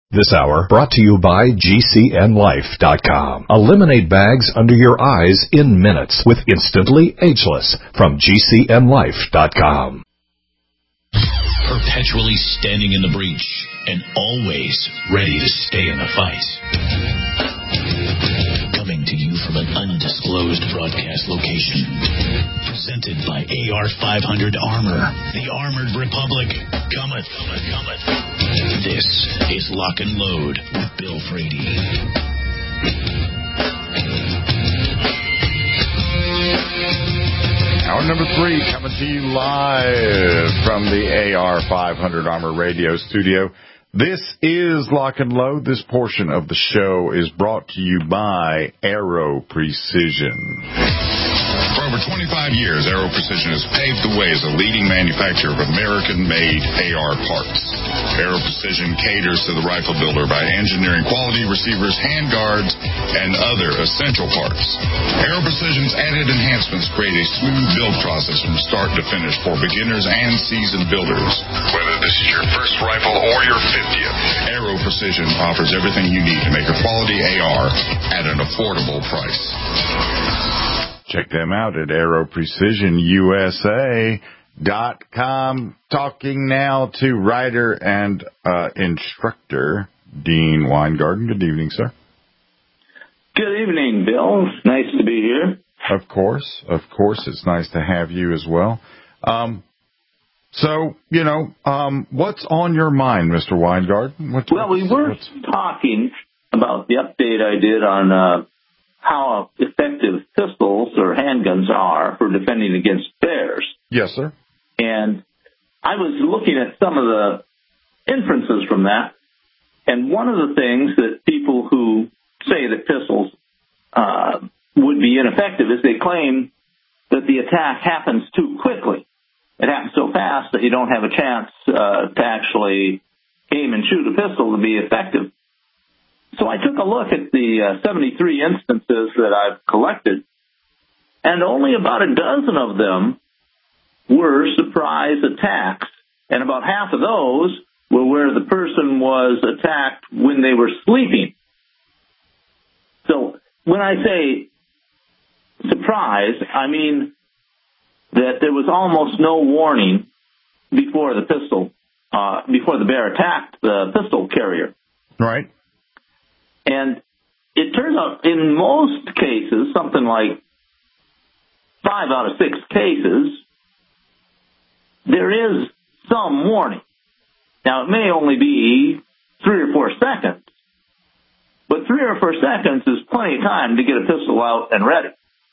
This hour brought to you by GCNLife.com. Eliminate bags under your eyes in minutes with Instantly Ageless from GCNLife.com. Perpetually standing in the breach and always ready to stay in the fight. Coming to you from an undisclosed broadcast location. Presented by AR-500 Armor. The Armored Republic cometh. This is Lock and Load with Bill Frady. Hour number 3 coming to you live from the AR-500 Armor Radio studio. This is Lock and Load. This portion of the show is brought to you by Aero Precision. For over 25 years, Aero Precision has paved the way as a leading manufacturer of American-made AR parts. Aero Precision caters to the rifle builder by engineering quality receivers, handguards, and other essential parts. Aero Precision's added enhancements create a smooth build process from start to finish for beginners and seasoned builders. Whether this is your first rifle or your 50th, Aero Precision offers everything you need to make a quality AR at an affordable price. Check them out at AeroPrecisionUSA.com. Talking now to writer and instructor Dean Weingarten. Good evening, sir. Good evening, Bill. Nice to be here. Of course. It's nice to have you as well. What's on your mind, Mr. Weingarten? We were talking about the update I did on how effective pistols or handguns are for defending against bears. Yes, sir. And I was looking at some of the inferences from that, and one of the things that people who say that pistols would be ineffective is they claim that the attack happens too quickly. It happens so fast that you don't have a chance to actually aim and shoot a pistol to be effective. So I took a look at the 73 instances that I've collected, and only about a dozen of them were surprise attacks, and about half of those were where the person was attacked when they were sleeping. So when I say surprise, I mean that there was almost no warning before the bear attacked the pistol carrier. Right. And it turns out in most cases, something like 5 out of 6 cases, there is some warning. Now, it may only be 3 or 4 seconds, but 3 or 4 seconds is plenty of time to get a pistol out and ready.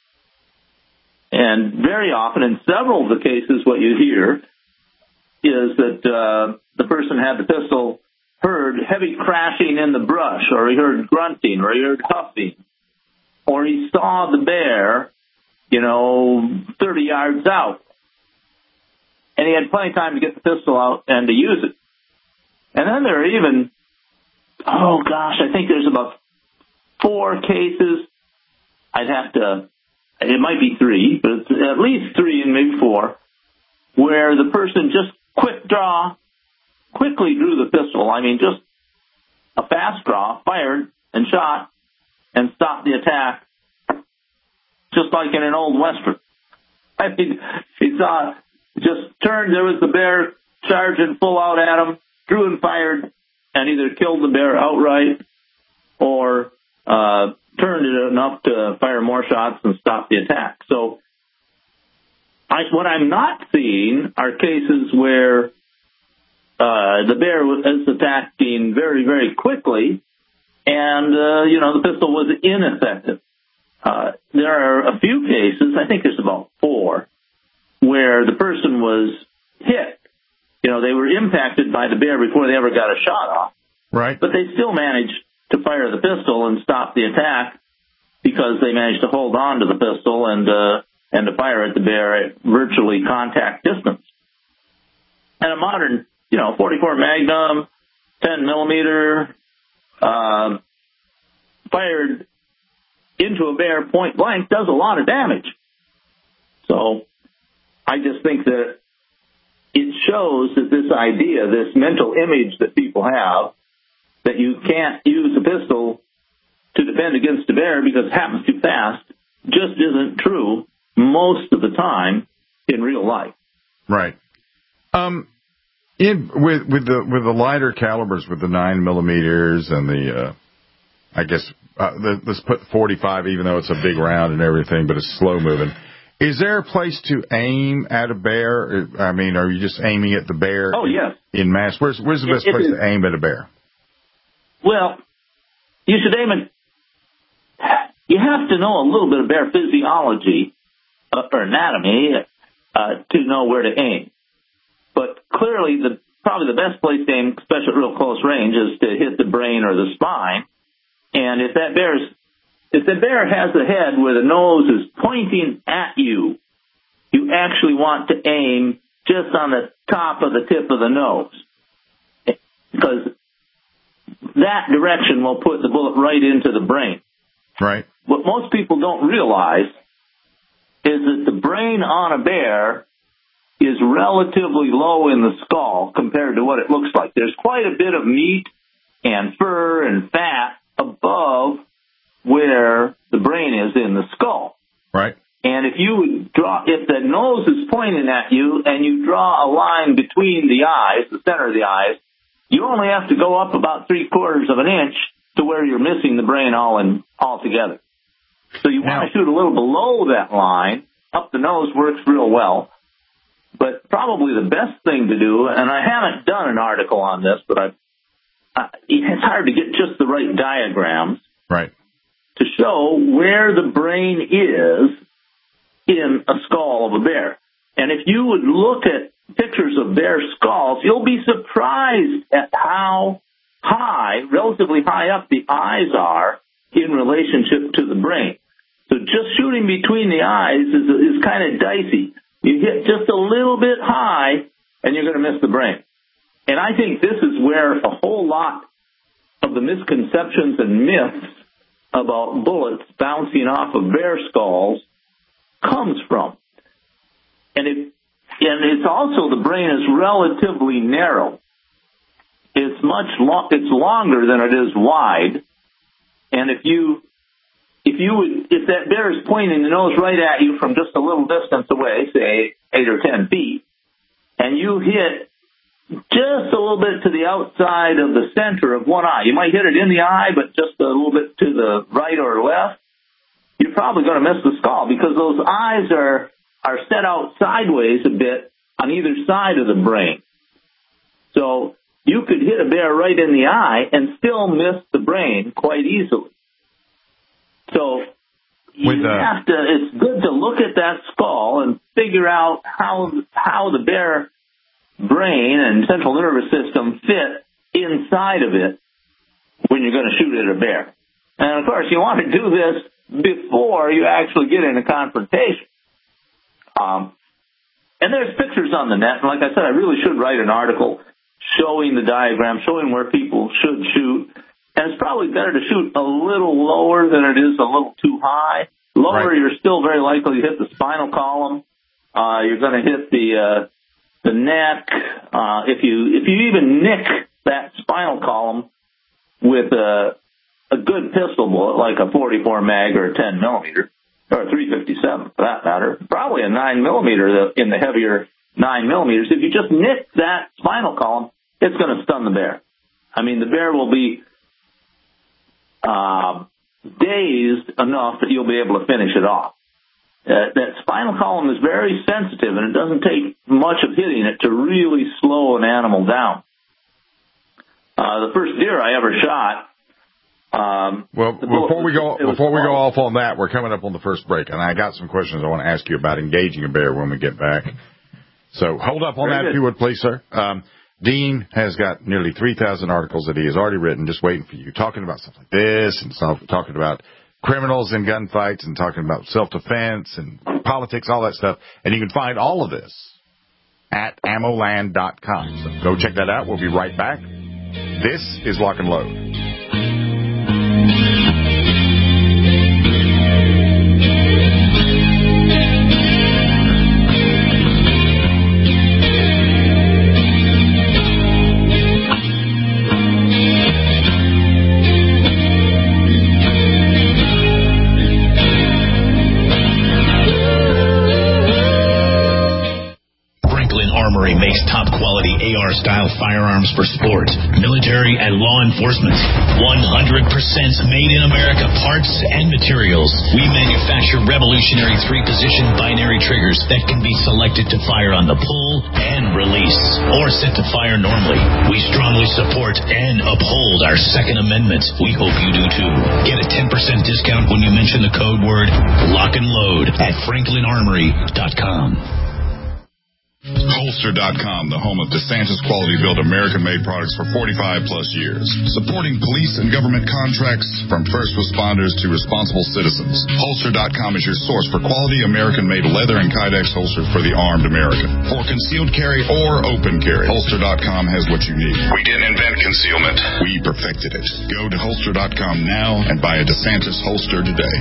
And very often, in several of the cases, what you hear is that the person had the pistol, heard heavy crashing in the brush, or he heard grunting, or he heard huffing, or he saw the bear, 30 yards out. And he had plenty of time to get the pistol out and to use it. And then there are even, I think there's about 4 cases. It might be 3, but it's at least 3 and maybe 4, where the person just quickly drew the pistol. I mean, just a fast draw, fired and shot, and stopped the attack, just like in an old Western. I mean, he saw, just turned, there was the bear charging full out at him, drew and fired, and either killed the bear outright or turned it enough to fire more shots and stop the attack. So what I'm not seeing are cases where the bear is attacking very, very quickly, and, the pistol was ineffective. There are a few cases, I think there's about 4, where the person was hit. They were impacted by the bear before they ever got a shot off. Right. But they still managed to fire the pistol and stop the attack because they managed to hold on to the pistol and to fire at the bear at virtually contact distance. And a modern 44 Magnum, 10 millimeter, fired into a bear point blank does a lot of damage. So I just think that it shows that this idea, this mental image that people have, that you can't use a pistol to defend against a bear because it happens too fast just isn't true most of the time in real life. Right. With the lighter calibers, with the 9mm and the let's put 45, even though it's a big round and everything, but it's slow moving. Is there a place to aim at a bear? I mean, are you just aiming at the bear? Oh, yes. In mass? Where's the best place to aim at a bear? Well, you should aim at. You have to know a little bit of bear physiology or anatomy to know where to aim. But clearly, probably the best place to aim, especially at real close range, is to hit the brain or the spine. And if the bear has a head where the nose is pointing at you, you actually want to aim just on the top of the tip of the nose, because that direction will put the bullet right into the brain. Right. What most people don't realize is that the brain on a bear is relatively low in the skull compared to what it looks like. There's quite a bit of meat and fur and fat above where the brain is in the skull. Right. And if the nose is pointing at you and you draw a line between the eyes, the center of the eyes, you only have to go up about 3/4 of an inch to where you're missing the brain altogether. So you want to shoot a little below that line. Up the nose works real well. But probably the best thing to do, and I haven't done an article on this, but it's hard to get just the right diagrams. Right. To show where the brain is in a skull of a bear. And if you would look at pictures of bear skulls, you'll be surprised at how high, relatively high up the eyes are in relationship to the brain. So just shooting between the eyes is kind of dicey. You hit just a little bit high, and you're going to miss the brain. And I think this is where a whole lot of the misconceptions and myths about bullets bouncing off of bear skulls comes from. And it's also, the brain is relatively narrow. It's it's longer than it is wide. And if that bear is pointing the nose right at you from just a little distance away, say 8 or 10 feet, and you hit just a little bit to the outside of the center of one eye, you might hit it in the eye, but just a little bit to the right or left, you're probably going to miss the skull, because those eyes are set out sideways a bit on either side of the brain. So you could hit a bear right in the eye and still miss the brain quite easily. So it's good to look at that skull and figure out how the bear brain and central nervous system fit inside of it when you're going to shoot at a bear. And, of course, you want to do this before you actually get in a confrontation. And there's pictures on the net. And like I said, I really should write an article showing the diagram, showing where people should shoot. And it's probably better to shoot a little lower than it is a little too high. Lower, right. You're still very likely to hit the spinal column. You're going to hit the neck. If you even nick that spinal column with a good pistol bullet, like a 44 mag or a 10 millimeter, or a 357 for that matter, probably a 9 millimeter in the heavier 9 millimeters. If you just nick that spinal column, it's going to stun the bear. I mean, the bear will be dazed enough that you'll be able to finish it off. That spinal column is very sensitive, and it doesn't take much of hitting it to really slow an animal down. The first deer I ever shot. Before we go off on that, we're coming up on the first break, and I got some questions I want to ask you about engaging a bear when we get back. So hold up on that, if you would, please, sir. Dean has got nearly 3,000 articles that he has already written, just waiting for you, talking about stuff like this, and talking about criminals and gunfights, and talking about self-defense and politics, all that stuff. And you can find all of this at ammoland.com. So go check that out. We'll be right back. This is Lock and Load. AR-style firearms for sport, military, and law enforcement. 100% made in America parts and materials. We manufacture revolutionary 3-position binary triggers that can be selected to fire on the pull and release, or set to fire normally. We strongly support and uphold our Second Amendment. We hope you do too. Get a 10% discount when you mention the code word Lock and Load at FranklinArmory.com. Holster.com, the home of DeSantis quality-built American-made products for 45-plus years. Supporting police and government contracts from first responders to responsible citizens. Holster.com is your source for quality American-made leather and Kydex holsters for the armed American. For concealed carry or open carry, Holster.com has what you need. We didn't invent concealment. We perfected it. Go to Holster.com now and buy a DeSantis holster today.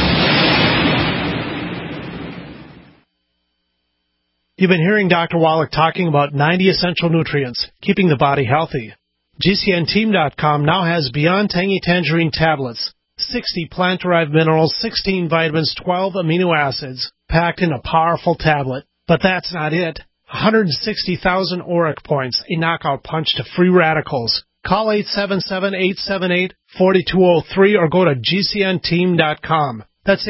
You've been hearing Dr. Wallach talking about 90 essential nutrients, keeping the body healthy. GCNteam.com now has Beyond Tangy Tangerine tablets, 60 plant-derived minerals, 16 vitamins, 12 amino acids, packed in a powerful tablet. But that's not it. 160,000 ORAC points, a knockout punch to free radicals. Call 877-878-4203 or go to GCNteam.com. That's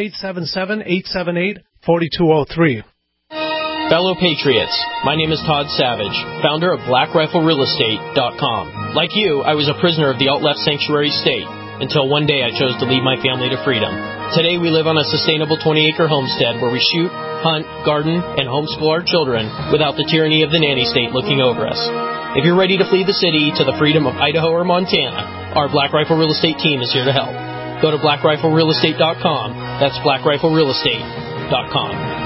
877-878-4203. Fellow Patriots, my name is Todd Savage, founder of BlackRifleRealEstate.com. Like you, I was a prisoner of the alt-left sanctuary state until one day I chose to lead my family to freedom. Today we live on a sustainable 20-acre homestead where we shoot, hunt, garden, and homeschool our children without the tyranny of the nanny state looking over us. If you're ready to flee the city to the freedom of Idaho or Montana, our Black Rifle Real Estate team is here to help. Go to BlackRifleRealEstate.com. That's BlackRifleRealEstate.com.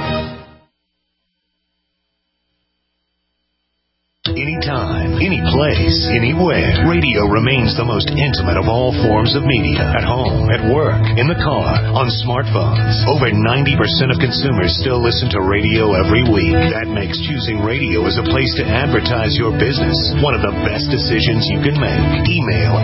Anytime, any place, anywhere. Radio remains the most intimate of all forms of media. At home, at work, in the car, on smartphones. Over 90% of consumers still listen to radio every week. That makes choosing radio as a place to advertise your business one of the best decisions you can make. Email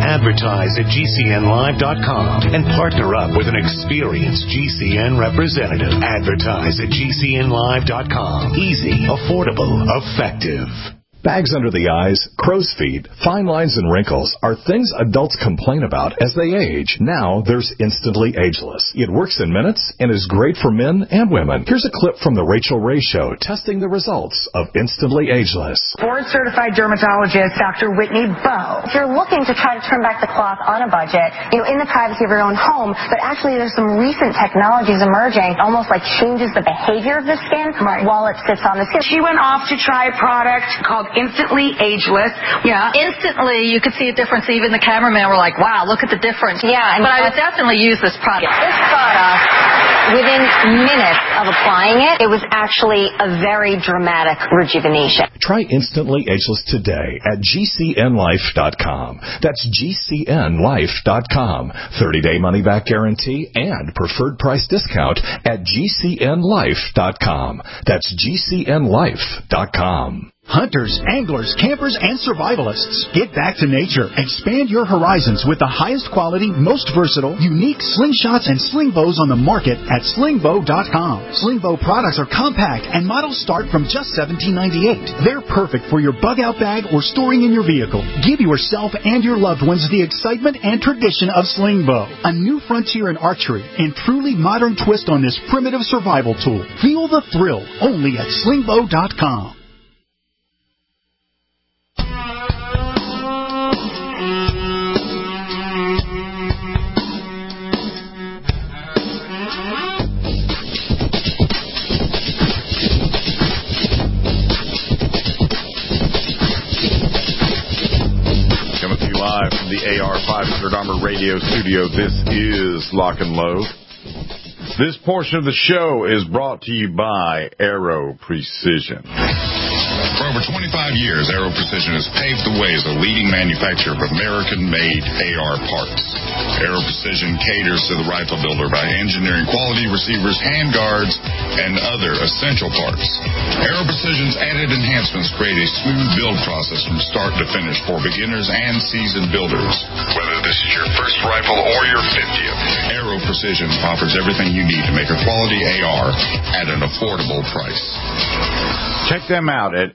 advertise@gcnlive.com and partner up with an experienced GCN representative. Advertise at gcnlive.com. Easy, affordable, effective. Bags under the eyes, crow's feet, fine lines, and wrinkles are things adults complain about as they age. Now there's Instantly Ageless. It works in minutes and is great for men and women. Here's a clip from the Rachel Ray Show testing the results of Instantly Ageless. Board-certified dermatologist Dr. Whitney Bowe. If you're looking to try to turn back the clock on a budget, in the privacy of your own home, but actually there's some recent technologies emerging, almost like changes the behavior of the skin while it sits on the skin. She went off to try a product called Instantly Ageless. Yeah. Instantly, you could see a difference. Even the cameraman were like, wow, look at the difference. Yeah. But I would definitely use this product. This product, within minutes of applying it, it was actually a very dramatic rejuvenation. Try Instantly Ageless today at GCNlife.com. That's GCNlife.com. 30-day money-back guarantee and preferred price discount at GCNlife.com. That's GCNlife.com. Hunters, anglers, campers, and survivalists. Get back to nature. Expand your horizons with the highest quality, most versatile, unique slingshots and sling bows on the market at slingbow.com. Slingbow products are compact and models start from just $17.98. They're perfect for your bug-out bag or storing in your vehicle. Give yourself and your loved ones the excitement and tradition of Slingbow, a new frontier in archery and truly modern twist on this primitive survival tool. Feel the thrill only at slingbow.com. Live from the AR500 Armor Radio Studio, this is Lock and Load. This portion of the show is brought to you by Aero Precision. For over 25 years, Aero Precision has paved the way as a leading manufacturer of American-made AR parts. Aero Precision caters to the rifle builder by engineering quality receivers, handguards, and other essential parts. Aero Precision's added enhancements create a smooth build process from start to finish for beginners and seasoned builders. Whether this is your first rifle or your 50th, Aero Precision offers everything you need to make a quality AR at an affordable price. Check them out at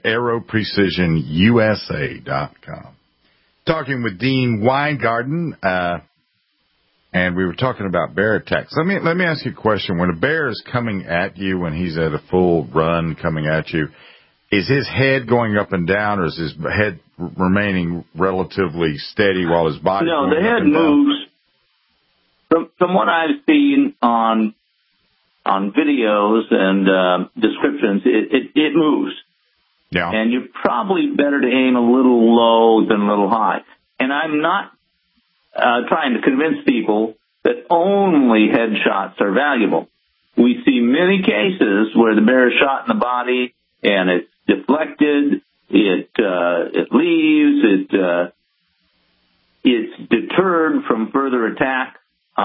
AeroPrecisionUSA.com. Talking with Dean Weingarten, and we were talking about bear attacks. Let me ask you a question. When a bear is coming at you, when he's at a full run coming at you, is his head going up and down, or is his head remaining relatively steady while his body? No, the head moves. From what I've seen on videos and descriptions, it moves. Yeah. And you're probably better to aim a little low than a little high. And I'm not trying to convince people that only headshots are valuable. We see many cases where the bear is shot in the body and it's deflected, it leaves, it's deterred from further attack.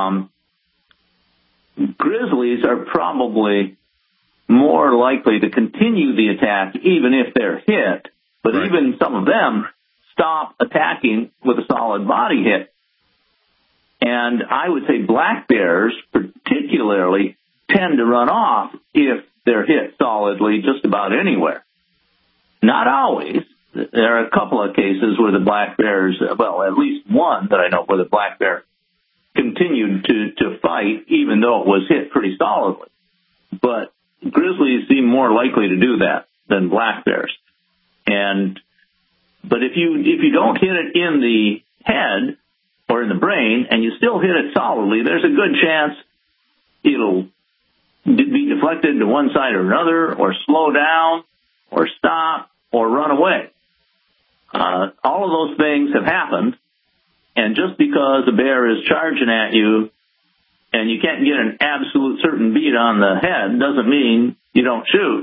Grizzlies are probably more likely to continue the attack even if they're hit, but right. Even some of them stop attacking with a solid body hit. And I would say black bears particularly tend to run off if they're hit solidly just about anywhere. Not always. There are a couple of cases where the black bears, well, at least one that I know where the black bear continued to fight even though it was hit pretty solidly. But grizzlies seem more likely to do that than black bears. But if you don't hit it in the head or in the brain and you still hit it solidly, there's a good chance it'll be deflected to one side or another, or slow down, or stop, or run away. All of those things have happened, and just because a bear is charging at you and you can't get an absolute certain beat on the head doesn't mean you don't shoot.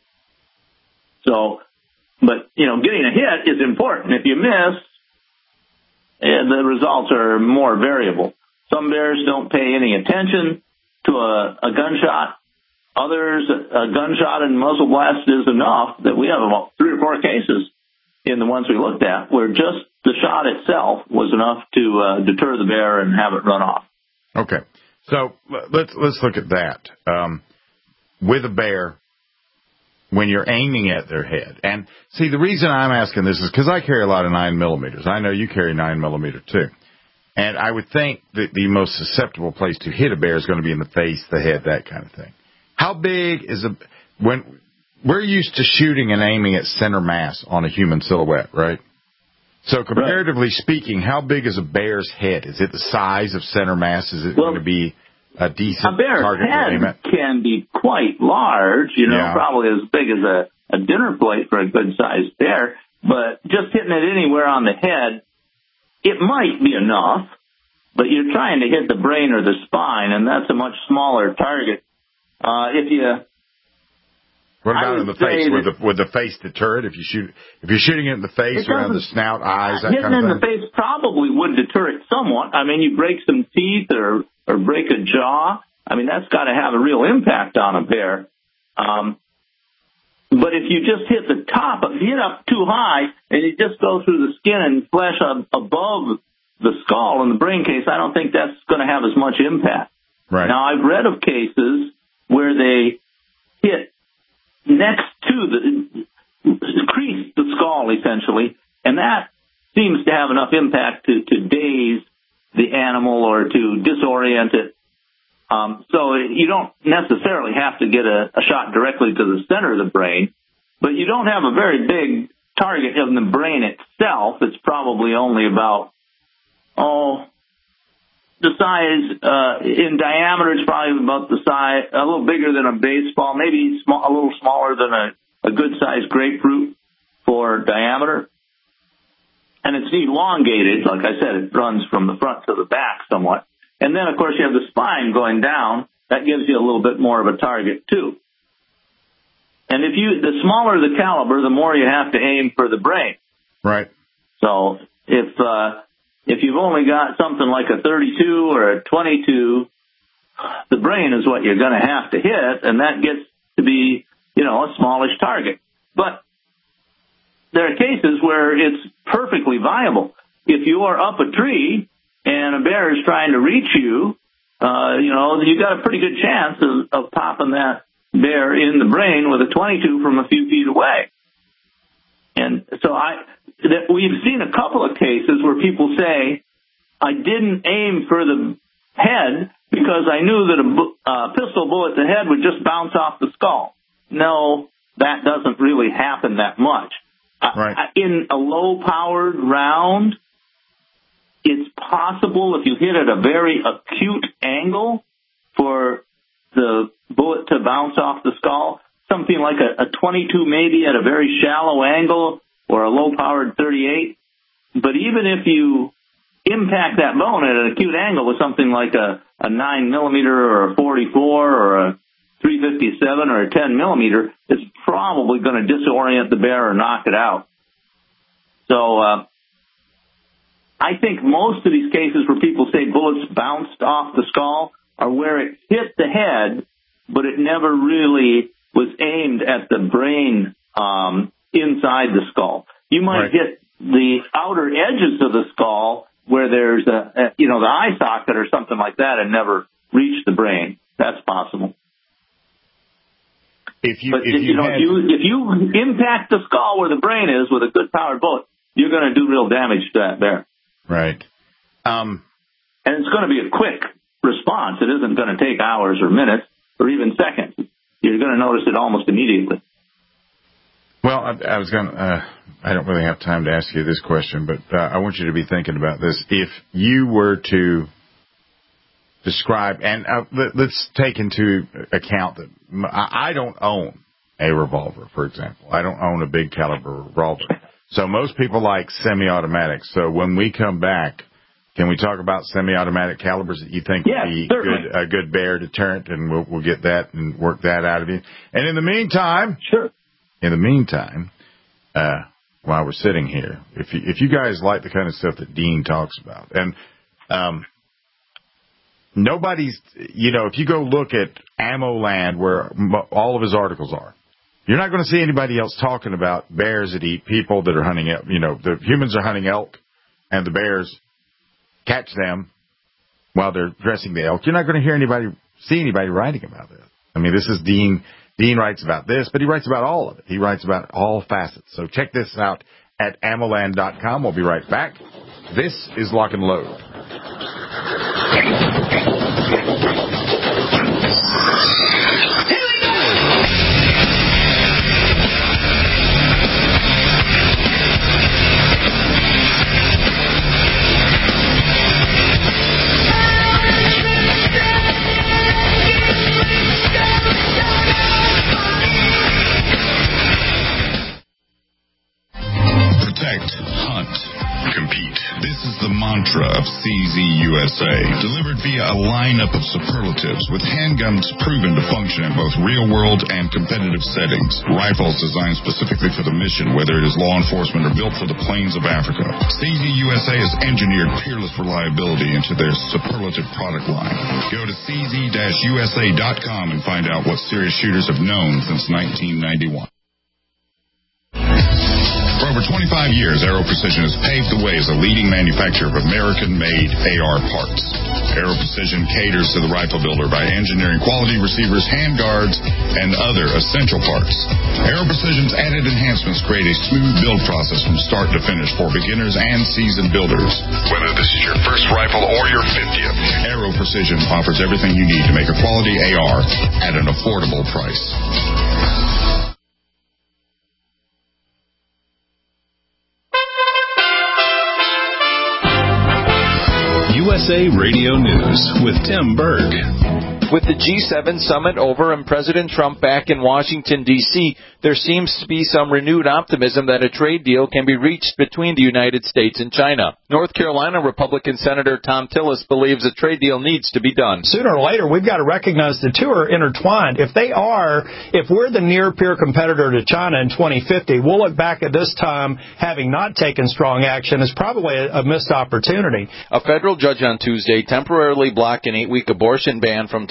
So, but, getting a hit is important. If you miss, the results are more variable. Some bears don't pay any attention to a gunshot. Others, a gunshot and muzzle blast is enough that we have about 3 or 4 cases in the ones we looked at where just the shot itself was enough to deter the bear and have it run off. Okay. So let's look at that. With a bear, when you're aiming at their head. And see, the reason I'm asking this is because I carry a lot of 9mm. I know you carry 9mm too. And I would think that the most susceptible place to hit a bear is going to be in the face, the head, that kind of thing. How big is when we're used to shooting and aiming at center mass on a human silhouette, right? So comparatively speaking, how big is a bear's head? Is it the size of center mass? Is it going to be a decent target to aim at? A bear's head can be quite large, probably as big as a dinner plate for a good-sized bear. But just hitting it anywhere on the head, it might be enough, but you're trying to hit the brain or the spine, and that's a much smaller target. What about in the face? Would the face deter it? If you're shooting it in the face, around the snout, eyes, that kind of thing? Hitting in the face probably would deter it somewhat. I mean, you break some teeth or break a jaw. I mean, that's got to have a real impact on a bear. But if you just hit the top, if you hit up too high and you just go through the skin and flesh above the skull in the brain case, I don't think that's going to have as much impact. Right. Now, I've read of cases where they hit next to crease the skull, essentially, and that seems to have enough impact to daze the animal or to disorient it. So you don't necessarily have to get a shot directly to the center of the brain, but you don't have a very big target in the brain itself. It's probably only about, the size, in diameter, it's probably about the size, a little bigger than a baseball, maybe a little smaller than a good-sized grapefruit for diameter. And it's elongated. Like I said, it runs from the front to the back somewhat. And then, of course, you have the spine going down. That gives you a little bit more of a target, too. And the smaller the caliber, the more you have to aim for the brain. Right. So if you've only got something like a 32 or a 22, the brain is what you're going to have to hit, and that gets to be, a smallish target. But there are cases where it's perfectly viable. If you are up a tree and a bear is trying to reach you, you got a pretty good chance of popping that bear in the brain with a .22 from a few feet away. And so we've seen a couple of cases where people say, I didn't aim for the head because I knew that a pistol bullet to the head would just bounce off the skull. No, that doesn't really happen that much. Right. In a low-powered round, it's possible if you hit at a very acute angle for the bullet to bounce off the skull, something like a .22 maybe at a very shallow angle or a low-powered .38. But even if you impact that bone at an acute angle with something like a 9mm or a 44 or a 357 or a 10mm, it's probably going to disorient the bear or knock it out. So I think most of these cases where people say bullets bounced off the skull are where it hit the head, but it never really was aimed at the brain inside the skull. You might hit the outer edges of the skull where there's the eye socket or something like that and never reach the brain. That's possible. If you impact the skull where the brain is with a good powered bullet, you're going to do real damage to that bear. Right. And it's going to be a quick response. It isn't going to take hours or minutes or even seconds. You're going to notice it almost immediately. Well, I was going to, I don't really have time to ask you this question, but I want you to be thinking about this. If you were to describe, and let's take into account that I don't own a revolver, for example. I don't own a big caliber revolver. So most people like semi-automatic. So when we come back, can we talk about semi-automatic calibers that you think would be a good bear deterrent, and we'll get that and work that out of you. And in the meantime, while we're sitting here, if you guys like the kind of stuff that Dean talks about, and nobody's, if you go look at Ammo Land where all of his articles are, you're not going to see anybody else talking about bears that eat people that are hunting elk. The humans are hunting elk, and the bears catch them while they're dressing the elk. You're not going to see anybody writing about this. I mean, this is Dean. Dean writes about this, but he writes about all of it. He writes about all facets. So check this out at ammoland.com. We'll be right back. This is Lock and Load. Mantra of CZ USA, delivered via a lineup of superlatives with handguns proven to function in both real-world and competitive settings. Rifles designed specifically for the mission, whether it is law enforcement or built for the plains of Africa. CZ USA has engineered peerless reliability into their superlative product line. Go to cz-usa.com and find out what serious shooters have known since 1991. For over 25 years, Aero Precision has paved the way as a leading manufacturer of American-made AR parts. Aero Precision caters to the rifle builder by engineering quality receivers, handguards, and other essential parts. Aero Precision's added enhancements create a smooth build process from start to finish for beginners and seasoned builders. Whether this is your first rifle or your 50th, Aero Precision offers everything you need to make a quality AR at an affordable price. USA Radio News with Tim Berg. With the G7 summit over and President Trump back in Washington, D.C., there seems to be some renewed optimism that a trade deal can be reached between the United States and China. North Carolina Republican Senator Thom Tillis believes a trade deal needs to be done. Sooner or later, we've got to recognize the two are intertwined. If we're the near-peer competitor to China in 2050, we'll look back at this time having not taken strong action as probably a missed opportunity. A federal judge on Tuesday temporarily blocked an 8-week abortion ban from taking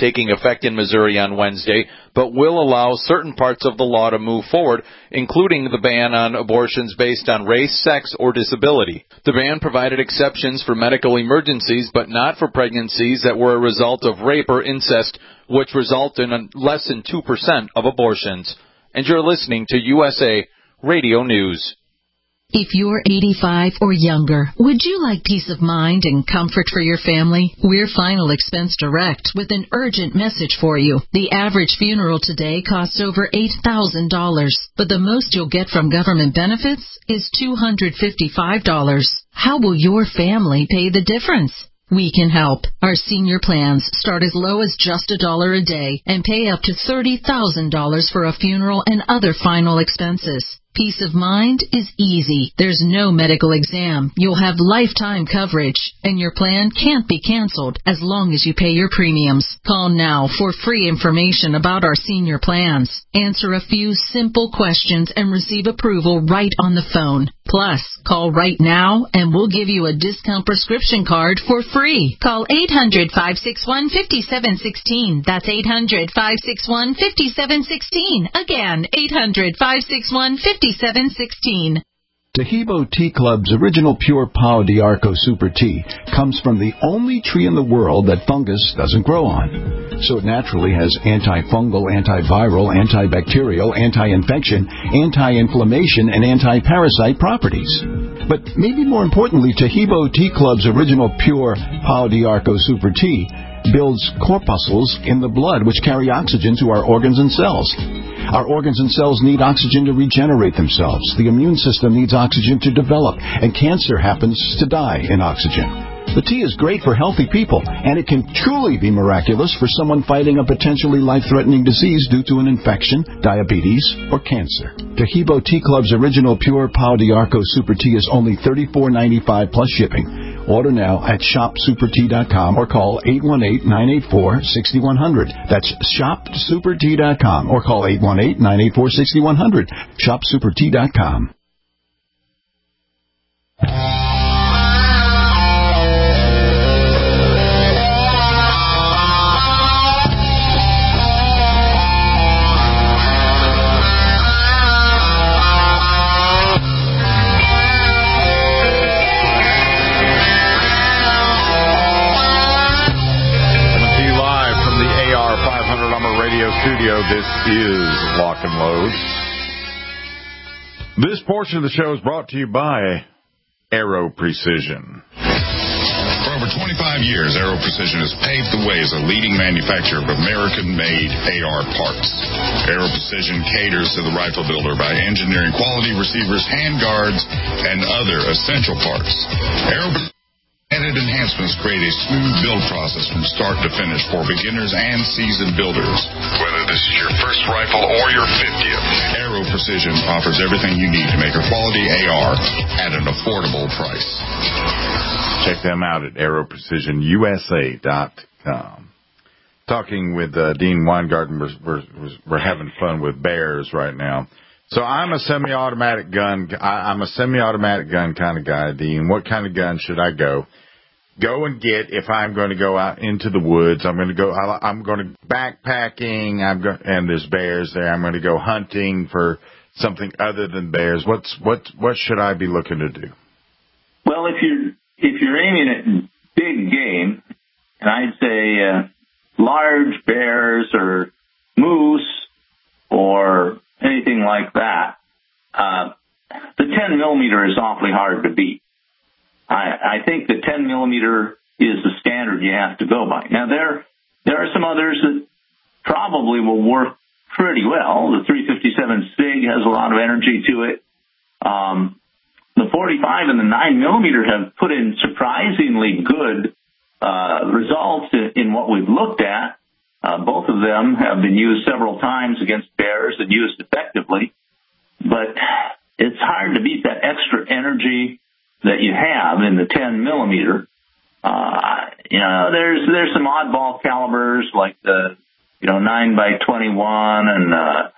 taking effect in Missouri on Wednesday, but will allow certain parts of the law to move forward, including the ban on abortions based on race, sex, or disability. The ban provided exceptions for medical emergencies, but not for pregnancies that were a result of rape or incest, which result in less than 2% of abortions. And you're listening to USA Radio News. If you're 85 or younger, would you like peace of mind and comfort for your family? We're Final Expense Direct with an urgent message for you. The average funeral today costs over $8,000, but the most you'll get from government benefits is $255. How will your family pay the difference? We can help. Our senior plans start as low as just $1 a day and pay up to $30,000 for a funeral and other final expenses. Peace of mind is easy. There's no medical exam. You'll have lifetime coverage, and your plan can't be canceled as long as you pay your premiums. Call now for free information about our senior plans. Answer a few simple questions and receive approval right on the phone. Plus, call right now and we'll give you a discount prescription card for free. Call 800-561-5716. That's 800-561-5716. Again, 800-561-5716. Tahibo Tea Club's original pure Pau d'Arco Super Tea comes from the only tree in the world that fungus doesn't grow on. So it naturally has antifungal, antiviral, antibacterial, anti-infection, anti-inflammation, and anti-parasite properties. But maybe more importantly, Tahibo Tea Club's original pure Pau d'Arco Super Tea builds corpuscles in the blood which carry oxygen to our organs and cells. Our organs and cells need oxygen to regenerate themselves. The immune system needs oxygen to develop, and cancer happens to die in oxygen. The tea is great for healthy people, and it can truly be miraculous for someone fighting a potentially life-threatening disease due to an infection, diabetes, or cancer. Tahibo Tea Club's original pure Pau d'Arco Super Tea is only $34.95 plus shipping. Order now at shopsupertea.com or call 818-984-6100. That's shopsupertea.com or call 818-984-6100. Shopsupertea.com. Studio. This is Lock and Load. This portion of the show is brought to you by Aero Precision. For over 25 years, Aero Precision has paved the way as a leading manufacturer of American-made AR parts. Aero Precision caters to the rifle builder by engineering quality receivers, handguards, and other essential parts. Added enhancements create a smooth build process from start to finish for beginners and seasoned builders. Whether this is your first rifle or your 50th, Aero Precision offers everything you need to make a quality AR at an affordable price. Check them out at aeroprecisionusa.com. Talking with Dean Weingarten, we're having fun with bears right now. So I'm a semi-automatic gun. I'm a semi-automatic gun kind of guy, Dean. What kind of gun should I go and get if I'm going to go out into the woods? I'm going to backpacking. And there's bears there. I'm going to go hunting for something other than bears. What should I be looking to do? Well, if you're aiming at big game, and I'd say large bears or moose or anything like that, the 10 millimeter is awfully hard to beat. I think the 10 millimeter is the standard you have to go by. Now, there are some others that probably will work pretty well. The 357 SIG has a lot of energy to it. The 45 and the 9 millimeter have put in surprisingly good results in what we've looked at. Both of them have been used several times against bears and used effectively, but it's hard to beat that extra energy that you have in the 10 millimeter. There's some oddball calibers like the 9x21 and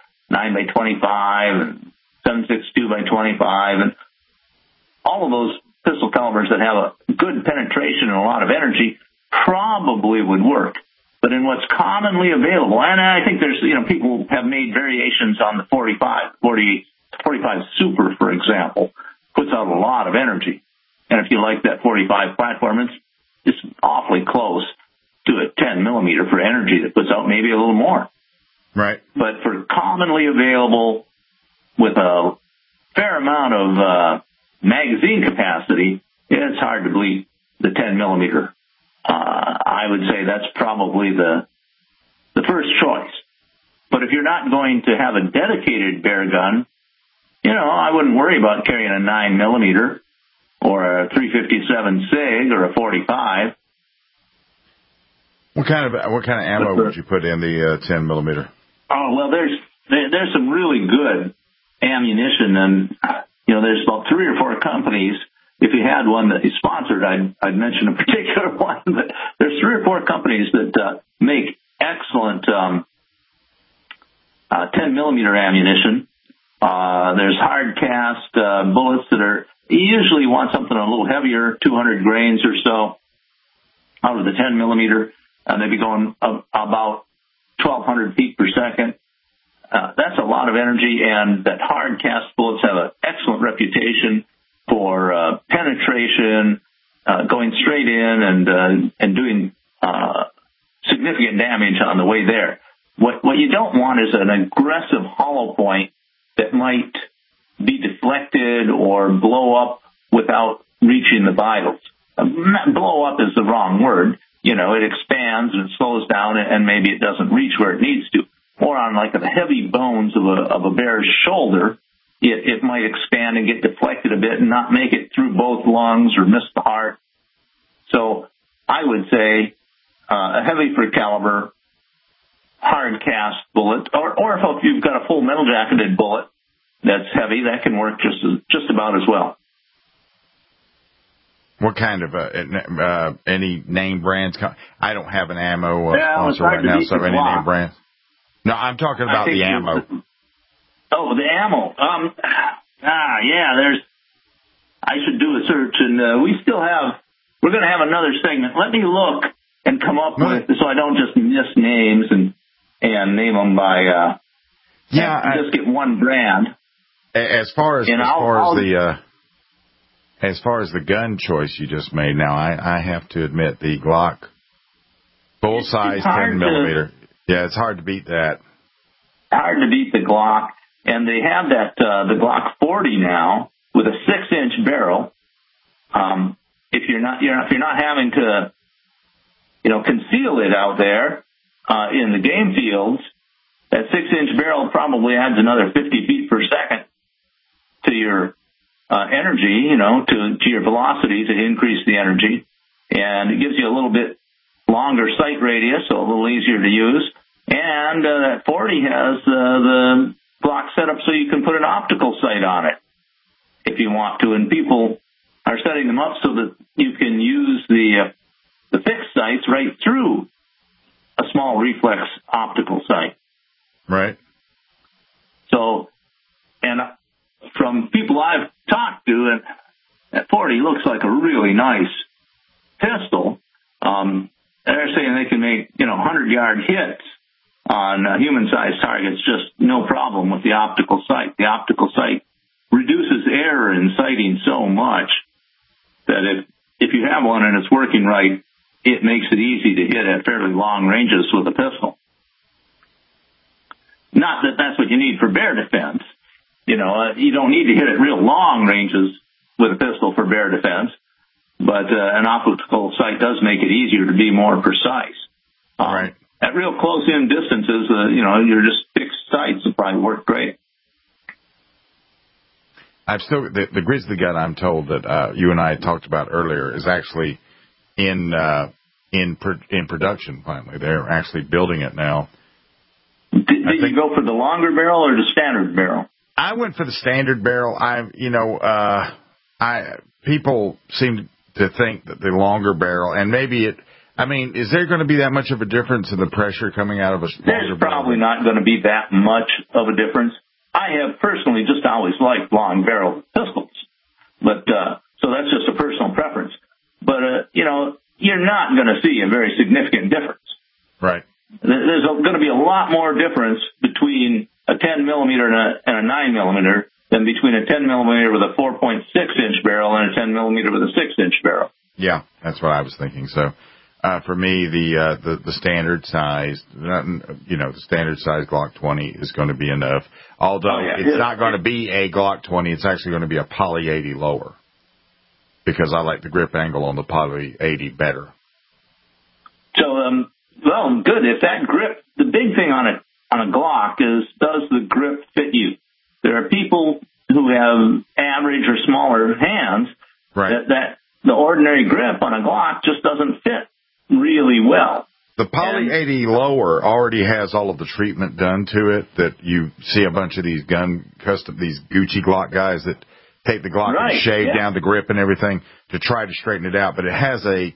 9x25 and 7.62x25, and all of those pistol calibers that have a good penetration and a lot of energy probably would work. But in what's commonly available, and I think there's, people have made variations on the 45 Super, for example, puts out a lot of energy. And if you like that 45 platform, it's awfully close to a 10 millimeter for energy that puts out maybe a little more. Right. But for commonly available with a fair amount of magazine capacity, it's hard to believe the 10 millimeter. I would say that's probably the first choice. But if you're not going to have a dedicated bear gun, I wouldn't worry about carrying a 9 millimeter or a 357 SIG or a 45. What kind of ammo would you put in the 10 millimeter? Oh, well, there's some really good ammunition, and there's about 3 or 4 companies. If you had one that you sponsored, I'd mention a particular one. But there's 3 or 4 companies that make excellent 10 millimeter ammunition. There's hard cast bullets that are, you usually want something a little heavier, 200 grains or so out of the 10 millimeter. They'd be going about 1,200 feet per second. That's a lot of energy, and that hard cast bullets have an excellent reputation for penetration, going straight in and doing significant damage on the way there. What you don't want is an aggressive hollow point that might be deflected or blow up without reaching the vitals. Blow up is the wrong word. It expands and it slows down, and maybe it doesn't reach where it needs to. Or on like the heavy bones of a bear's shoulder, it might expand and get deflected a bit and not make it through both lungs or miss the heart. So I would say a heavy for caliber, hard cast bullet, or if you've got a full metal jacketed bullet that's heavy, that can work just about as well. What kind of any name brands? I don't have an ammo sponsor right now, so any name brands? No, I'm talking about the ammo. Oh, the ammo. I should do a search, and we're going to have another segment. Let me look and come up with, so I don't just miss names and name them by, just get one brand. As far as the gun choice you just made, now I have to admit the Glock full size 10 millimeter. It's hard to beat that. Hard to beat the Glock, and they have the Glock 40 now with a 6-inch barrel. If you're not having to, conceal it out there in the game fields, that 6-inch barrel probably adds another 50 feet per second to your energy, to your velocity to increase the energy. And it gives you a little bit longer sight radius, so a little easier to use. And that 40 has the Glock set up so you can put an optical sight on it if you want to. And people are setting them up so that you can use the fixed sights right through a small reflex optical sight. Right. So, and from people I've talked to, and that 40 looks like a really nice pistol. They're saying they can make, 100-yard hits on human-sized targets, just no problem with the optical sight. The optical sight reduces error in sighting so much that if you have one and it's working right, it makes it easy to hit at fairly long ranges with a pistol. Not that that's what you need for bear defense. You don't need to hit at real long ranges with a pistol for bear defense, but an optical sight does make it easier to be more precise. Right. At real close-in distances, you're just fixed sights will probably work great. The Grizzly gun, I'm told that you and I talked about earlier, is actually in production finally. They're actually building it now. Did you go for the longer barrel or the standard barrel? I went for the standard barrel. People seem to think that the longer barrel, and maybe is there going to be that much of a difference in the pressure coming out of a longer barrel? There's probably not going to be that much of a difference. I have personally just always liked long barrel pistols, but so that's just a personal preference. But you're not going to see a very significant difference. Right. There's going to be a lot more difference between a 10 millimeter and a 9 millimeter than between a 10 millimeter with a 4.6 inch barrel and a 10 millimeter with a 6 inch barrel. Yeah, that's what I was thinking. So, for me, the standard size, the standard size Glock 20 is going to be enough. Although it's not going to be a Glock 20, it's actually going to be a Poly 80 lower, because I like the grip angle on the Poly 80 better. So, well, good. If that grip, the big thing on a Glock is, does the grip fit you? There are people who have average or smaller hands, right, that the ordinary grip on a Glock just doesn't fit really well. The Poly 80 lower already has all of the treatment done to it that you see a bunch of these these Gucci Glock guys that take the Glock and shave down the grip and everything to try to straighten it out. But it has an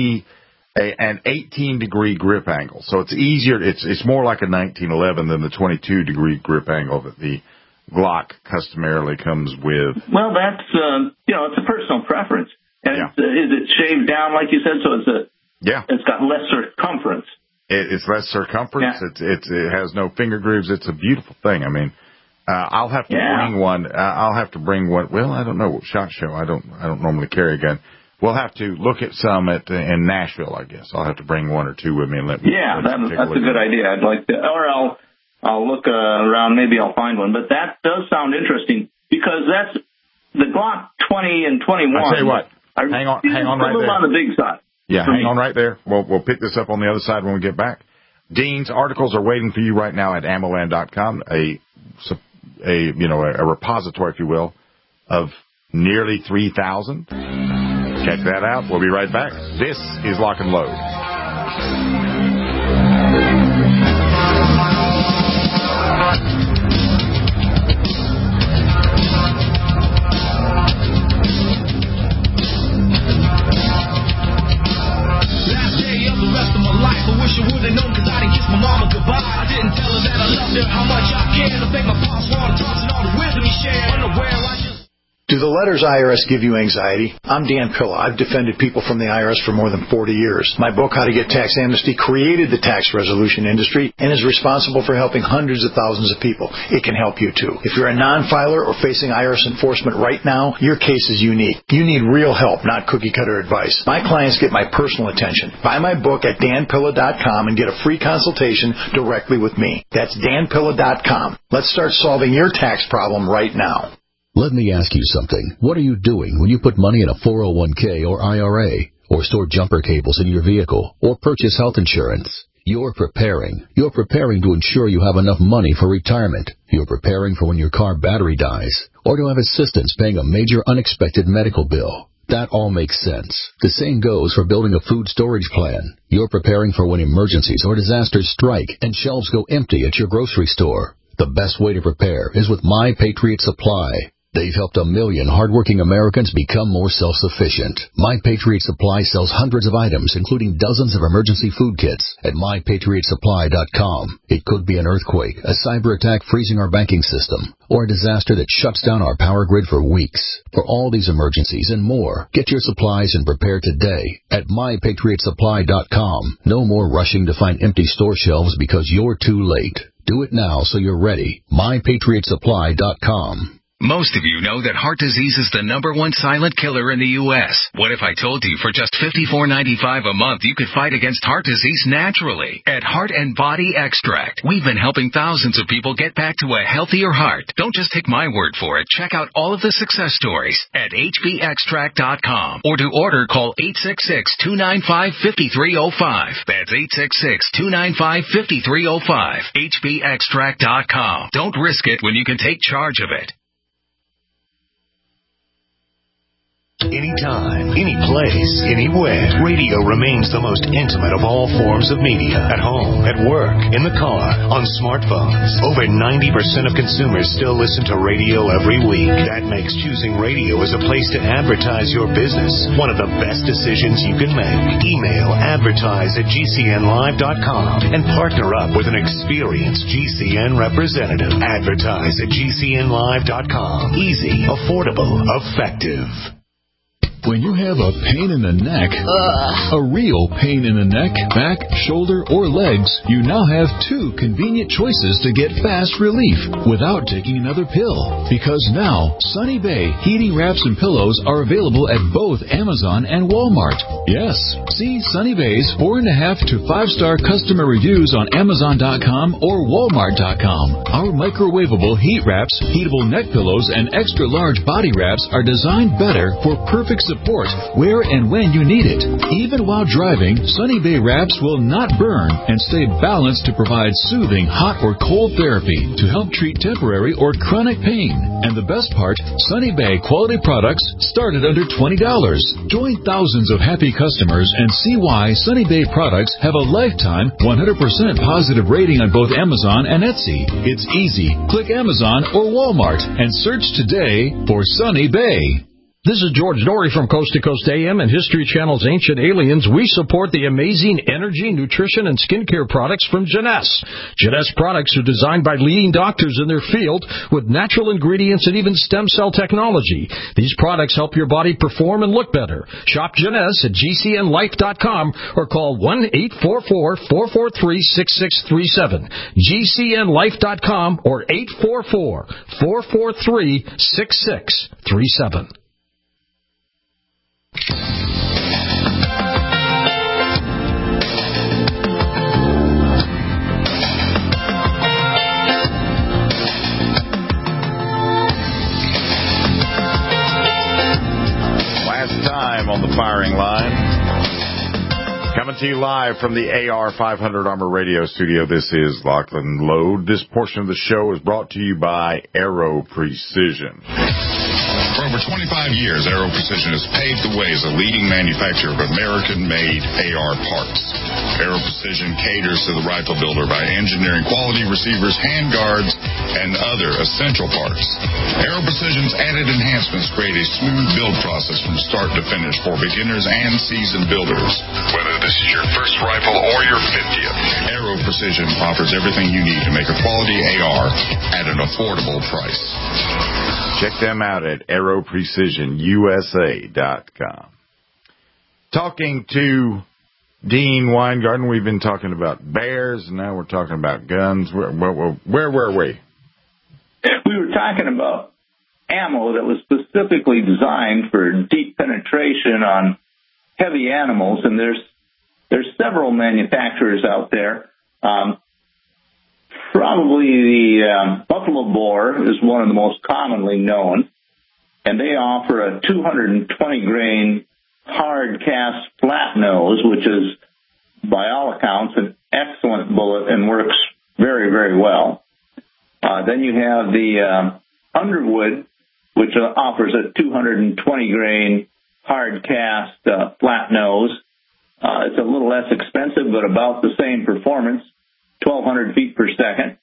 18-degree grip angle. So it's easier. It's more like a 1911 than the 22-degree grip angle that the Glock customarily comes with. Well, that's, it's a personal preference. And is it shaved down, like you said, so it's got less circumference? It's less circumference. Yeah. It has no finger grooves. It's a beautiful thing. I mean, I'll have to bring one. I'll have to bring one. Well, I don't know. SHOT Show. I don't normally carry a gun. We'll have to look at some in Nashville, I guess. I'll have to bring one or two with me and let me. Yeah, that's a good idea. I'd like to, or I'll look around. Maybe I'll find one. But that does sound interesting, because that's the Glock 20 and 21. I'll tell you what. Hang on right there. On the big side. Yeah, hang on right there. We'll pick this up on the other side when we get back. Dean's articles are waiting for you right now at AMMOLand.com, a repository, if you will, of nearly 3,000. Check that out. We'll be right back. This is Lock and Load. I wish I would've known, cause I didn't kiss my mama goodbye. I didn't tell her that I loved her, how much I cared. I thank my pops for all the talks and all the wisdom he shared. Unaware, I just... Do the letters IRS give you anxiety? I'm Dan Pilla. I've defended people from the IRS for more than 40 years. My book, How to Get Tax Amnesty, created the tax resolution industry and is responsible for helping hundreds of thousands of people. It can help you too. If you're a non-filer or facing IRS enforcement right now, your case is unique. You need real help, not cookie-cutter advice. My clients get my personal attention. Buy my book at danpilla.com and get a free consultation directly with me. That's danpilla.com. Let's start solving your tax problem right now. Let me ask you something. What are you doing when you put money in a 401k or IRA, or store jumper cables in your vehicle, or purchase health insurance? You're preparing. You're preparing to ensure you have enough money for retirement. You're preparing for when your car battery dies, or to have assistance paying a major unexpected medical bill. That all makes sense. The same goes for building a food storage plan. You're preparing for when emergencies or disasters strike and shelves go empty at your grocery store. The best way to prepare is with My Patriot Supply. They've helped 1 million hardworking Americans become more self-sufficient. My Patriot Supply sells hundreds of items, including dozens of emergency food kits at MyPatriotSupply.com. It could be an earthquake, a cyber attack freezing our banking system, or a disaster that shuts down our power grid for weeks. For all these emergencies and more, get your supplies and prepare today at MyPatriotSupply.com. No more rushing to find empty store shelves because you're too late. Do it now so you're ready. MyPatriotSupply.com. Most of you know that heart disease is the #1 silent killer in the U.S. What if I told you for just $54.95 a month you could fight against heart disease naturally? At Heart and Body Extract, we've been helping thousands of people get back to a healthier heart. Don't just take my word for it. Check out all of the success stories at hbextract.com, or to order, call 866-295-5305. That's 866-295-5305. hbextract.com. Don't risk it when you can take charge of it. Anytime, any place, anywhere, radio remains the most intimate of all forms of media. At home, at work, in the car, on smartphones. Over 90% of consumers still listen to radio every week. That makes choosing radio as a place to advertise your business one of the best decisions you can make. Email advertise@gcnlive.com and partner up with an experienced GCN representative. Advertise@gcnlive.com. Easy, affordable, effective. When you have a pain in the neck, a real pain in the neck, back, shoulder, or legs, you now have 2 convenient choices to get fast relief without taking another pill. Because now, Sunny Bay heating wraps and pillows are available at both Amazon and Walmart. Yes, see Sunny Bay's 4.5 to 5-star customer reviews on Amazon.com or Walmart.com. Our microwavable heat wraps, heatable neck pillows, and extra large body wraps are designed better for perfect support where and when you need it. Even while driving, Sunny Bay wraps will not burn and stay balanced to provide soothing hot or cold therapy to help treat temporary or chronic pain. And the best part, Sunny Bay quality products start at under $20. Join thousands of happy customers and see why Sunny Bay products have a lifetime 100% positive rating on both Amazon and Etsy. It's easy. Click Amazon or Walmart and search today for Sunny Bay. This is George Norrie from Coast to Coast AM and History Channel's Ancient Aliens. We support the amazing energy, nutrition, and skincare products from Jeunesse. Jeunesse products are designed by leading doctors in their field with natural ingredients and even stem cell technology. These products help your body perform and look better. Shop Jeunesse at GCNlife.com or call 1-844-443-6637. GCNlife.com or 844-443-6637. Last time on the firing line. Coming to you live from the AR500 Armor Radio Studio. This is Lock and Load. This portion of the show is brought to you by Aero Precision. For over 25 years, Aero Precision has paved the way as a leading manufacturer of American-made AR parts. Aero Precision caters to the rifle builder by engineering quality receivers, handguards, and other essential parts. Aero Precision's added enhancements create a smooth build process from start to finish for beginners and seasoned builders. Whether this is your first rifle or your 50th, Aero Precision offers everything you need to make a quality AR at an affordable price. Check them out at AeroPrecisionUSA.com. Talking to Dean Weingarten, we've been talking about bears, and now we're talking about guns. Where were we? We were talking about ammo that was specifically designed for deep penetration on heavy animals, and there's several manufacturers out there. Probably the Buffalo Bore is one of the most commonly known, and they offer a 220-grain hard cast flat nose, which is, by all accounts, an excellent bullet and works very, very well. Then you have the Underwood, which offers a 220-grain hard cast flat nose. It's a little less expensive, but about the same performance. 1,200 feet per second.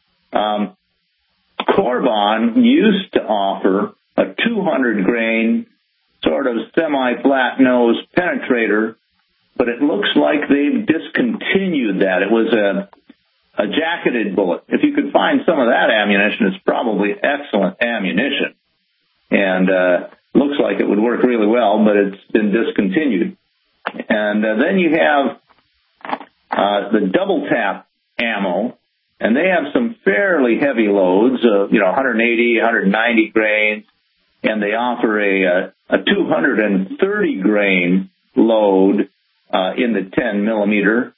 Corbon used to offer a 200-grain sort of semi-flat nose penetrator, but it looks like they've discontinued that. It was a jacketed bullet. If you could find some of that ammunition, it's probably excellent ammunition. And looks like it would work really well, but it's been discontinued. And then you have the double tap ammo, and they have some fairly heavy loads of 180, 190 grains, and they offer a 230 grain load in the 10 millimeter.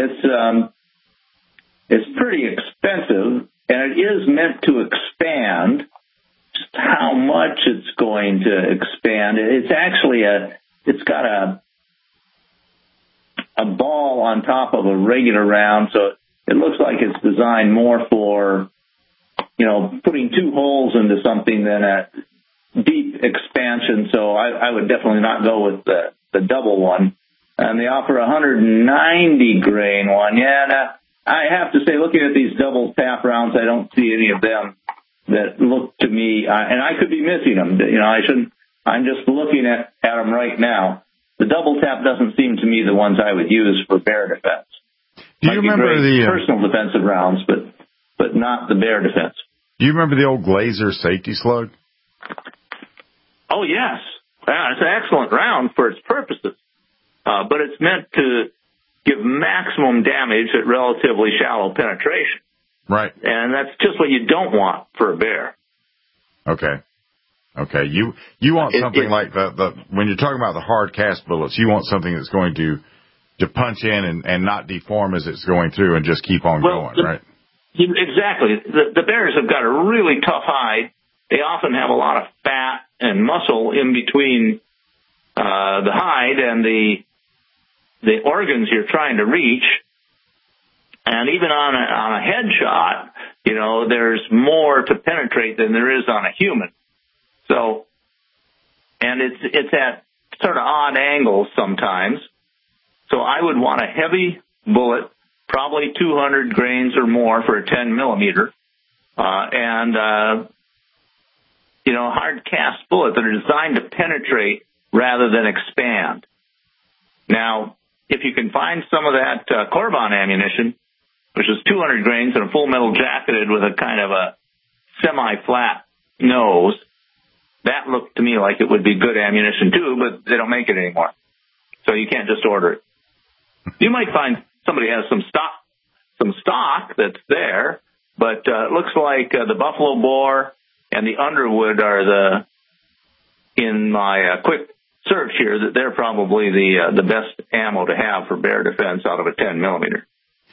It's pretty expensive, and it is meant to expand. Just how much it's going to expand? It's actually it's got a ball on top of a regular round, so it looks like it's designed more for, putting 2 holes into something than a deep expansion. So I would definitely not go with the double one. And they offer a 190 grain one. Yeah, and I have to say, looking at these double tap rounds, I don't see any of them that look to me, and I could be missing them. I shouldn't. I'm just looking at them right now. The double tap doesn't seem to me the ones I would use for bear defense. Do you remember the personal defensive rounds, but not the bear defense? Do you remember the old Glazer safety slug? Oh yes, It's an excellent round for its purposes, but it's meant to give maximum damage at relatively shallow penetration. Right. And that's just what you don't want for a bear. Okay. You want something like the when you're talking about the hard cast bullets, you want something that's going to punch in and not deform as it's going through and just keep on going, right? Exactly. The bears have got a really tough hide. They often have a lot of fat and muscle in between the hide and the organs you're trying to reach. And even on a headshot, there's more to penetrate than there is on a human. So, and it's at sort of odd angles sometimes. So I would want a heavy bullet, probably 200 grains or more for a 10 millimeter, and hard cast bullets that are designed to penetrate rather than expand. Now, if you can find some of that Corbon ammunition, which is 200 grains and a full metal jacketed with a kind of a semi-flat nose, that looked to me like it would be good ammunition too, but they don't make it anymore. So you can't just order it. You might find somebody has some stock that's there, but it looks like the Buffalo Boar and the Underwood are in my quick search here, that they're probably the best ammo to have for bear defense out of a 10 millimeter.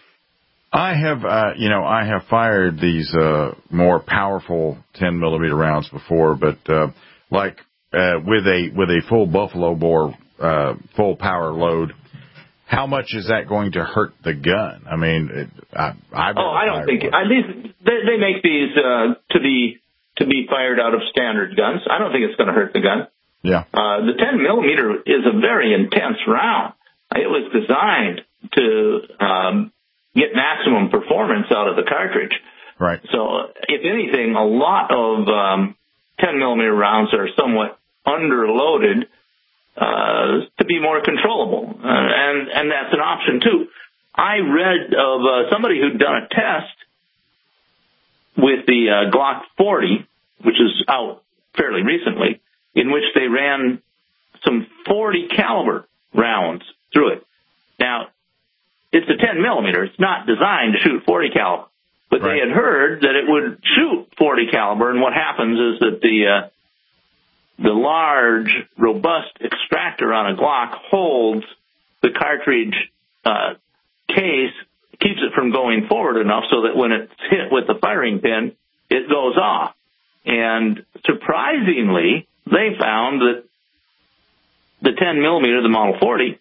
I have fired these more powerful 10 millimeter rounds before, but with a full Buffalo Boar full power load, how much is that going to hurt the gun? I mean, I don't think. At least they make these to be fired out of standard guns. I don't think it's going to hurt the gun. Yeah. The 10 millimeter is a very intense round. It was designed to get maximum performance out of the cartridge. Right. So, if anything, a lot of 10 millimeter rounds are somewhat underloaded to be more controllable, and that's an option too. I read of somebody who'd done a test with the Glock 40, which is out fairly recently, in which they ran some 40 caliber rounds through it. Now, it's a 10 millimeter. It's not designed to shoot 40 caliber, but They had heard that it would shoot 40 caliber, and what happens is that the large, robust extractor on a Glock holds the cartridge case, keeps it from going forward enough so that when it's hit with the firing pin, it goes off. And surprisingly, they found that the 10 millimeter, the Model 40,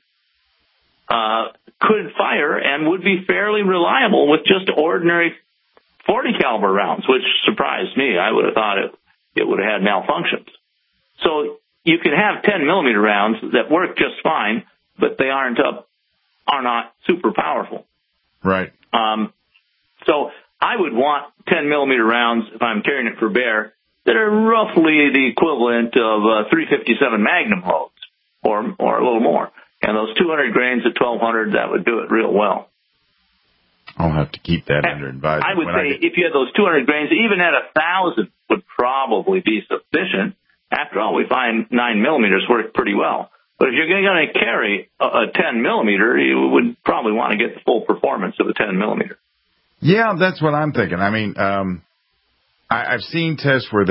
could fire and would be fairly reliable with just ordinary 40 caliber rounds, which surprised me. I would have thought it would have had malfunctions. So you can have 10 millimeter rounds that work just fine, but they are not super powerful. Right. So I would want 10 millimeter rounds, if I'm carrying it for bear, that are roughly the equivalent of 357 Magnum loads, or a little more. And those 200 grains at 1,200, that would do it real well. I'll have to keep that under advisement. I would say if you had those 200 grains, even at 1,000 would probably be sufficient. After all, we find 9 millimeters work pretty well. But if you're going to carry a 10 millimeter, you would probably want to get the full performance of a 10 millimeter. Yeah, that's what I'm thinking. I mean, I've seen tests where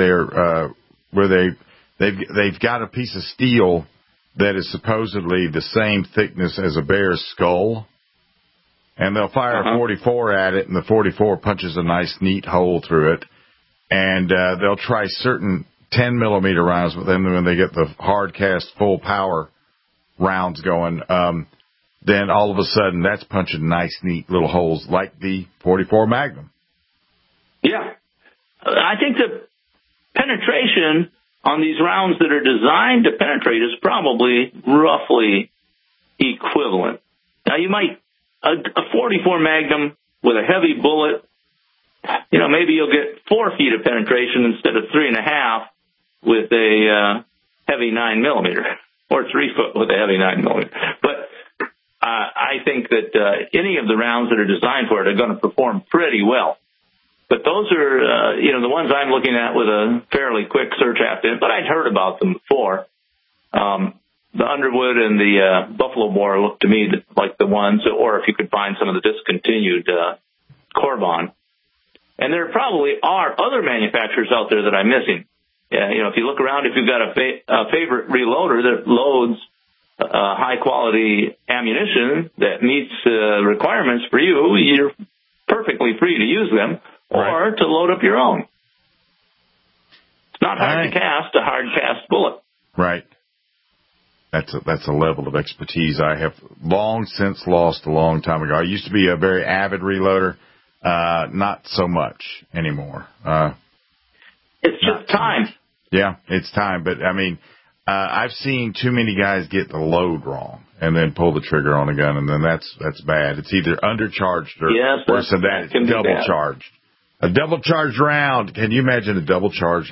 they've got a piece of steel that is supposedly the same thickness as a bear's skull, and they'll fire a 44 at it, and the 44 punches a nice, neat hole through it, and they'll try certain 10 millimeter rounds, but then when they get the hard cast full power rounds going, then all of a sudden that's punching nice, neat little holes like the 44 Magnum. Yeah. I think the penetration on these rounds that are designed to penetrate is probably roughly equivalent. Now, you might, a 44 Magnum with a heavy bullet, maybe you'll get 4 feet of penetration instead of 3.5 with a heavy 9 millimeter, or 3 foot with a heavy 9 millimeter. But I think that any of the rounds that are designed for it are going to perform pretty well. But those are, the ones I'm looking at with a fairly quick search after it, but I'd heard about them before. The Underwood and the Buffalo Boar look to me like the ones, or if you could find some of the discontinued Corbon. And there probably are other manufacturers out there that I'm missing. If you look around, if you've got a favorite reloader that loads high-quality ammunition that meets requirements for you, you're perfectly free to use them or to load up your own. It's not hard to cast a hard-cast bullet. Right. That's a level of expertise I have long since lost a long time ago. I used to be a very avid reloader. Not so much anymore. It's just time. Yeah, it's time. But, I mean, I've seen too many guys get the load wrong and then pull the trigger on a gun, and then that's bad. It's either undercharged or worse than that, it's double-charged. A double-charged round. Can you imagine a double-charged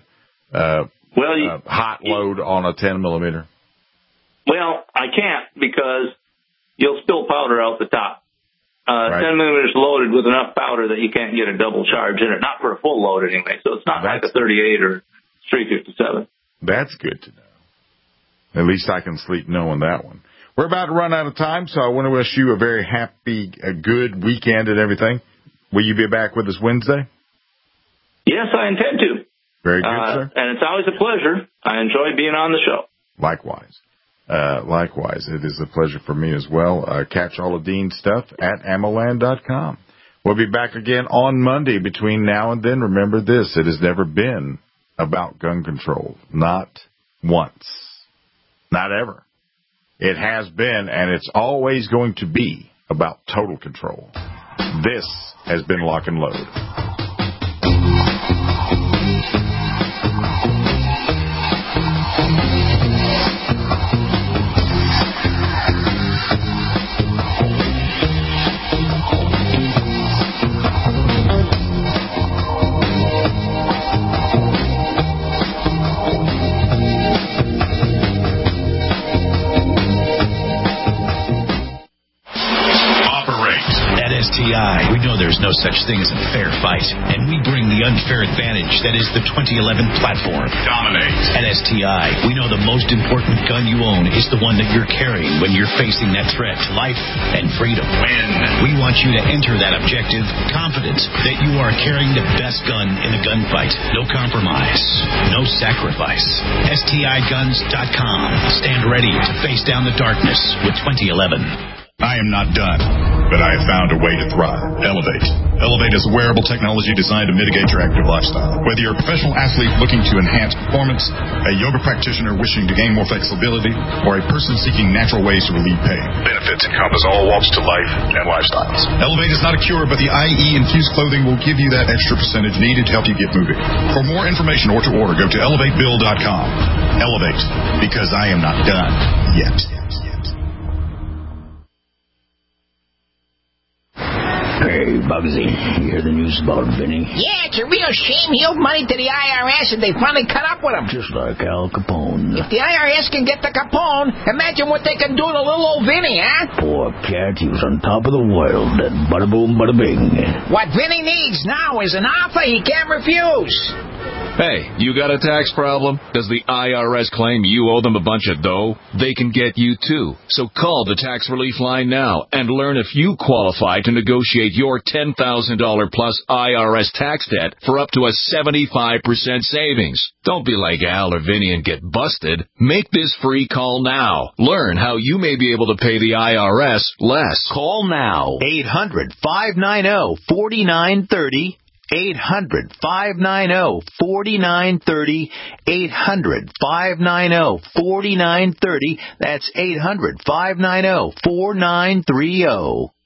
hot load on a 10-millimeter? Well, I can't because you'll spill powder out the top. 10 millimeters loaded with enough powder that you can't get a double charge in it, not for a full load anyway. So it's not like a 38 or 357. That's good to know. At least I can sleep knowing that one. We're about to run out of time, so I want to wish you a very happy, good weekend and everything. Will you be back with us Wednesday? Yes, I intend to. Very good, sir. And it's always a pleasure. I enjoy being on the show. Likewise. Likewise, it is a pleasure for me as well. Catch all of Dean's stuff at ammoland.com. We'll be back again on Monday. Between now and then, remember this, it has never been about gun control. Not once. Not ever. It has been, and it's always going to be, about total control. This has been Lock and Load. We know there's no such thing as a fair fight, and we bring the unfair advantage that is the 2011 platform. Dominate. At STI, we know the most important gun you own is the one that you're carrying when you're facing that threat to life and freedom. Win. We want you to enter that objective confident that you are carrying the best gun in the gunfight. No compromise, no sacrifice. STIguns.com. Stand ready to face down the darkness with 2011. I am not done, but I have found a way to thrive. Elevate. Elevate is a wearable technology designed to mitigate your active lifestyle. Whether you're a professional athlete looking to enhance performance, a yoga practitioner wishing to gain more flexibility, or a person seeking natural ways to relieve pain, benefits encompass all walks to life and lifestyles. Elevate is not a cure, but the IE-infused clothing will give you that extra percentage needed to help you get moving. For more information or to order, go to elevatebill.com. Elevate, because I am not done yet. Hey, Bugsy, you hear the news about Vinny? Yeah, it's a real shame he owed money to the IRS and they finally cut up with him. Just like Al Capone. If the IRS can get to Capone, imagine what they can do to little old Vinny, huh? Poor cat, he was on top of the world, and bada boom, bada bing. What Vinny needs now is an offer he can't refuse. Hey, you got a tax problem? Does the IRS claim you owe them a bunch of dough? They can get you too. So call the Tax Relief Line now and learn if you qualify to negotiate your $10,000 plus IRS tax debt for up to a 75% savings. Don't be like Al or Vinny and get busted. Make this free call now. Learn how you may be able to pay the IRS less. Call now. 800-590-4930. 800-590-4930. 800-590-4930. That's 800-590-4930.